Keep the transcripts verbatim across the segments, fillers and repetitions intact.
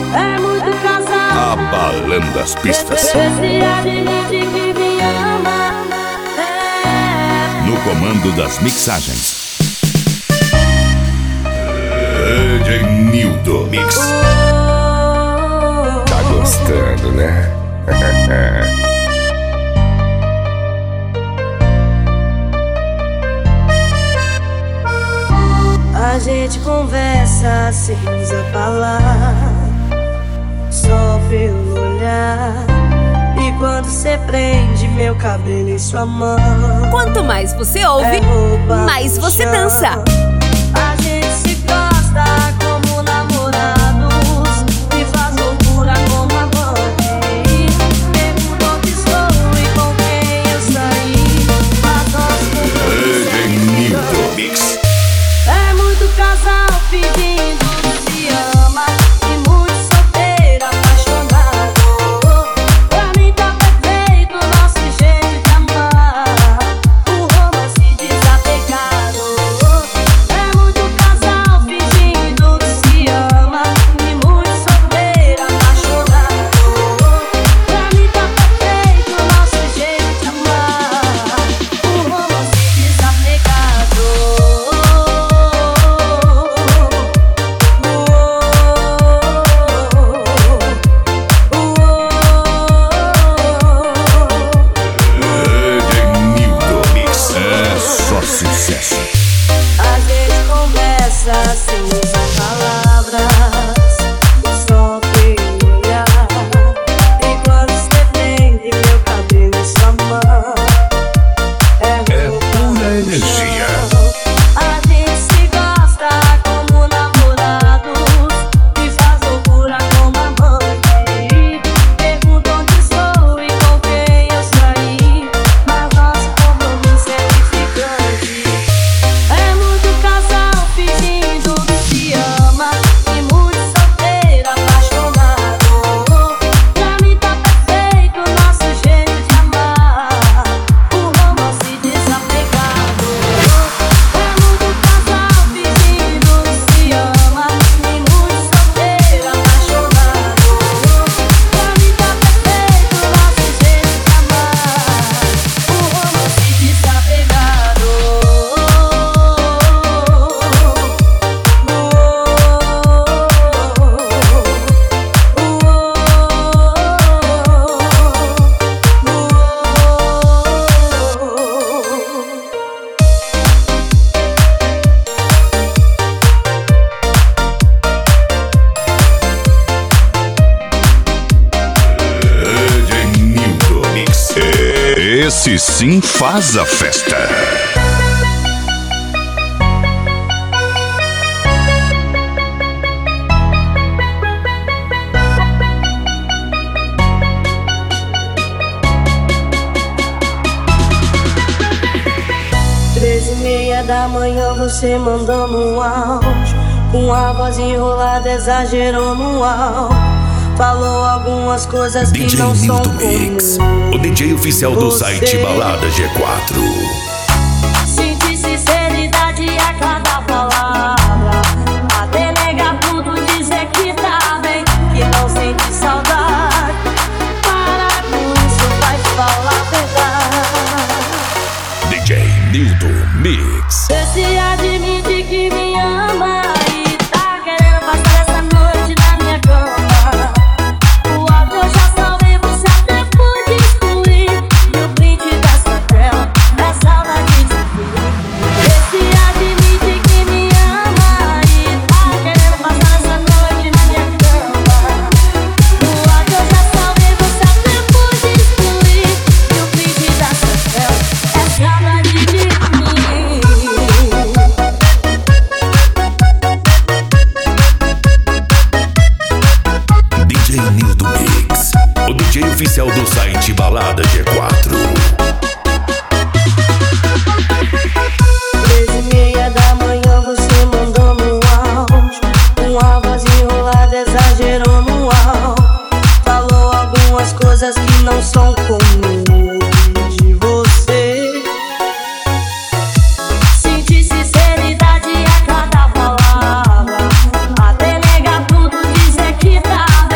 É muito casal. Abalando as pistas. Esse admite que me ama. É. No comando das mixagens, D J Nildo Mix. Tá gostando, né? A gente conversa sem usar palavras, só pelo olhar. E quando cê prende meu cabelo em sua mão, Quanto mais você ouve, é roupa mais no você chão. dança. A gente se gosta como namorados e faz loucura como amante. Pergunto onde estou e com quem eu saí, mas nós D J Nildo Mix. é muito casal pedindo se ama e muito solteiro apaixonado. Pra mim tá perfeito nosso jeito de amar, o romance desapegado. É muito casal pedindo se ama e muito solteiro apaixonado. Pra mim tá perfeito nosso jeito de amar, o romance desapegado. D J Nildo Mix. É só sucesso. A gente conversa sem usar palavras, só pelo olhar. E quando você prende meu cabelo em sua mão, é roupa pura no energia. chão. A gente se gosta como namorados e faz loucura como amante. Pergunto onde estou e com quem eu saí, mas nosso compromisso é edificante. É muito casal fingindo que se ama e muito solteiro apaixonado. Pra mim tá perfeito nosso jeito de amar, o romance desapegado. É muito casal fingindo que se ama e muito solteiro apaixonado. Pra mim tá perfeito nosso jeito de amar, o romance desapegado. D J Nildo Mix. Esse sim faz a festa. Treze e meia da manhã você mandando um áudio, com a voz enrolada exagerou no áudio. Falou algumas coisas que D J não são Nildo Mix. comuns. O D J oficial do Você site Balada G quatro. Senti sinceridade a cada palavra, até negar tudo, dizer que tá bem, que não sente saudade. Para com isso, vai falar a verdade. D J Nildo Mix. Esse admite que me ama e tá querendo passar essa noite na minha cama. O áudio eu já salvei, você até pode excluir. E o print dessa tela é saudade de mim. Esse admite que me ama e tá querendo passar essa noite na minha cama. O áudio eu já salvei, você até pode excluir. E o print dessa tela é saudade de mim. D J Nildo Mix. O D J oficial do site Balada G quatro. Treze e meia da manhã você mandou um áudio, com a voz enrolada exagerou no áudio. Falou algumas coisas que não são comuns de você. Senti sinceridade a cada palavra, até negar tudo, dizer que tá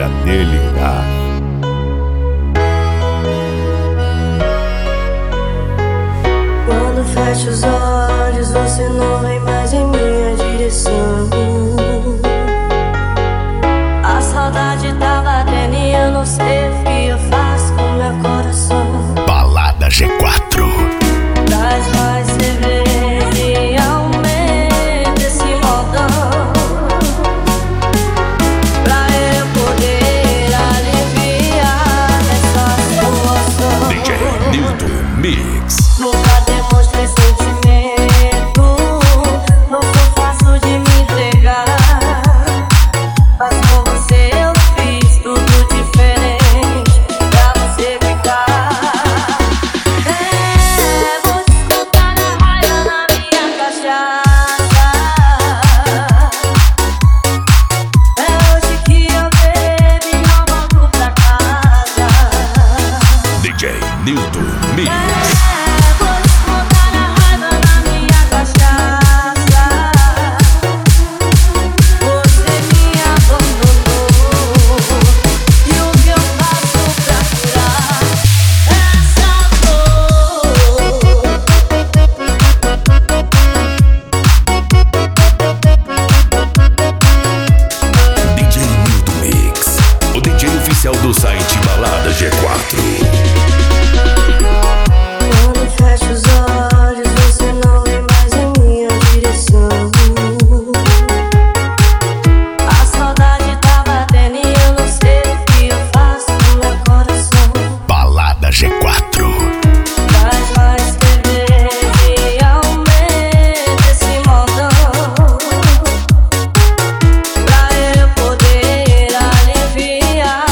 para delirar. Quando fecho os olhos, você não vem mais em minha direção. A saudade tá batendo e eu não sei o que eu faço com meu coração. Balada G quatro. Traz mais cerveja e aumenta esse modão, pra eu poder aliviar essa situação. D J Nildo Mix. Nunca demonstrei sentimento, não sou fácil de me entregar, mas com você eu fiz tudo diferente pra você ficar. É, vou descontar a raiva na minha cachaça. É hoje que eu bebo e não volto pra casa. D J Nildo Mix. Do site Balada G quatro. Quando fecho os olhos, você não vem mais em minha direção. A saudade tá batendo e eu não sei o que eu faço com meu coração. Balada G quatro. Traz mais cerveja e aumenta esse modão, pra eu poder aliviar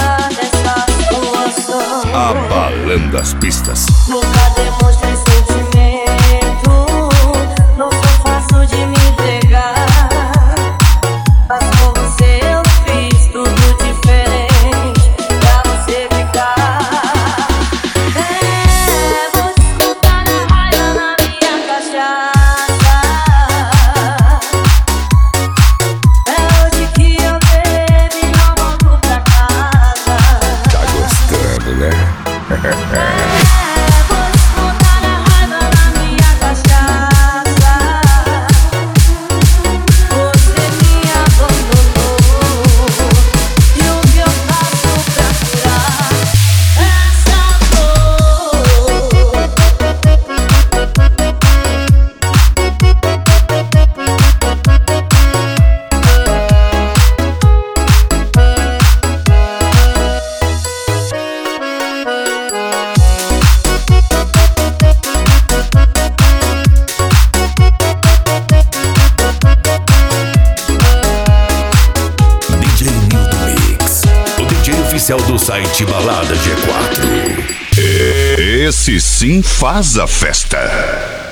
Abalando as pistas. Nunca demonstrei sentimento, não sou fácil de me entregar, mas com você eu fiz tudo diferente pra você ficar. É, vou descontar a raiva na minha cachaça. É hoje que eu bebo e não volto pra casa. Tá gostando, né? É, vou descontar a raiva na minha cachaça. Você me abandonou e o que eu faço pra curar essa dor? D J Nildo Mix. O D J oficial do site Balada G quatro. Esse sim faz a festa.